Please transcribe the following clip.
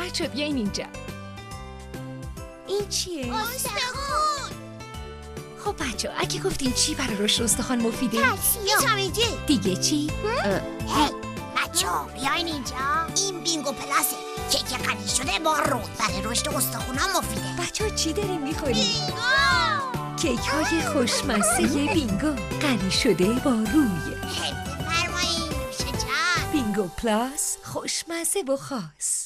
بچه بیاین اینجا. این چیه؟ استخون. خب بچه اگه گفتین چی برای رشد استخوان مفیده؟ ویتامین دی. دیگه چی؟ هی بچه‌ها بیاین اینجا. این بینگو پلاسه. کیک غنی شده با رود برای رشد استخوان‌ها مفیده. بچه چی دارین میخورین؟ بینگو. کیک های خوشمزه بینگو غنی شده با روی. بفرمایین نوش جان. بینگو پلاس خوشمزه و خاص.